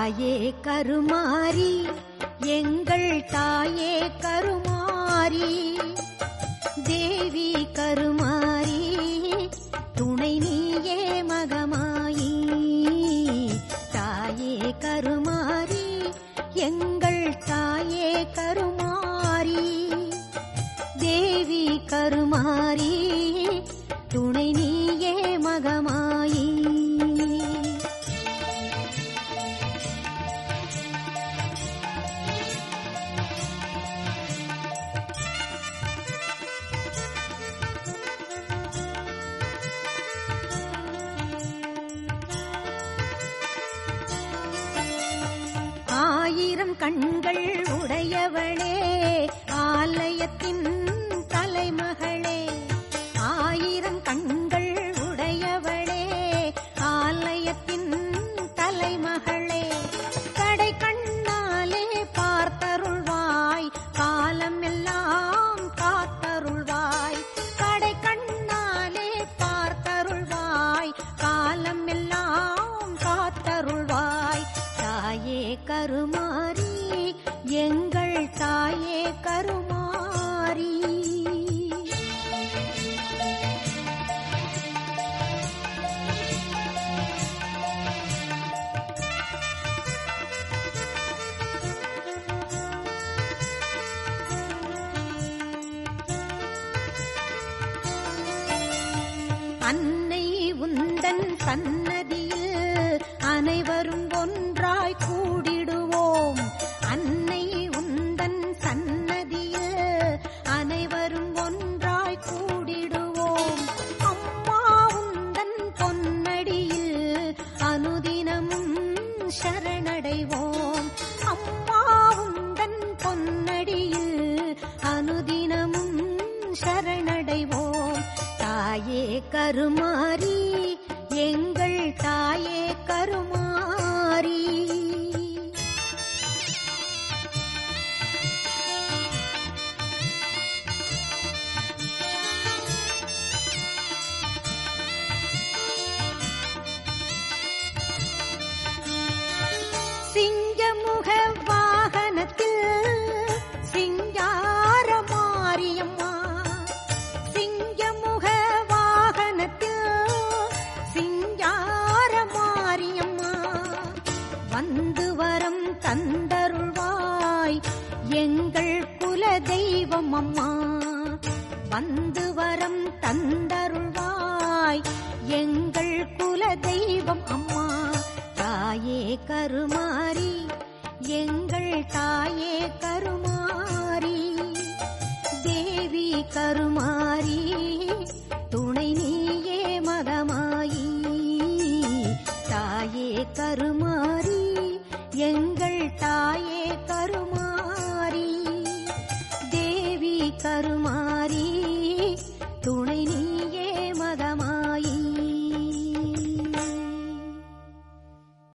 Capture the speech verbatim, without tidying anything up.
தாயே கருமாரி எங்கள் தாயே கருமாரி தேவி கருமாரி துணை நீயே மகமாயி தாயே கருமாரி எங்கள் தாயே கருமாரி தேவி கருமாரி துணை நீயே மகமாயி ஆயிரம் கண்கள் உடையவளே ஆலயத்தின் தலைமகளே ஆயிரம் கண்கள் உடையவளே ஆலயத்தின் தலைமகளே கடை கண்ணாலே பார்த்தருள்வாய் காலம் எல்லாம் காத்தருள்வாய் கடை கண்ணாலே பார்த்தருள்வாய் காலம் எல்லாம் காத்தருள்வாய் தாயே கருமாரி எங்கள் தாயே கருமாரி அன்னை உந்தன் சன்னதியில் அனைவரும் ஒன்றாய் கூடிடுவோம் அன்னை உந்தன் சன்னதியில் அனைவரும் ஒன்றாய் கூடிடுவோம் அம்மா உந்தன் பொன்னடியில் அனுதினமும் சரணடைவோம் அம்மா உந்தன் பொன்னடியில் அனுதினமும் சரணடைவோம் தாயே கருமாரி எங்கள் தாயே கருமாரி சிங்கமுக வாகனத்தில் சிங்கார மாரியம்மா சிங்கமுக வாகனத்தில் சிங்கார மாரியம்மா வந்து வரம் தந்தருள்வாய் எங்கள் குல தெய்வம் அம்மா வந்து வரம் தந்தருள்வாய் எங்கள் குல தெய்வம் அம்மா தாயே கருமாரி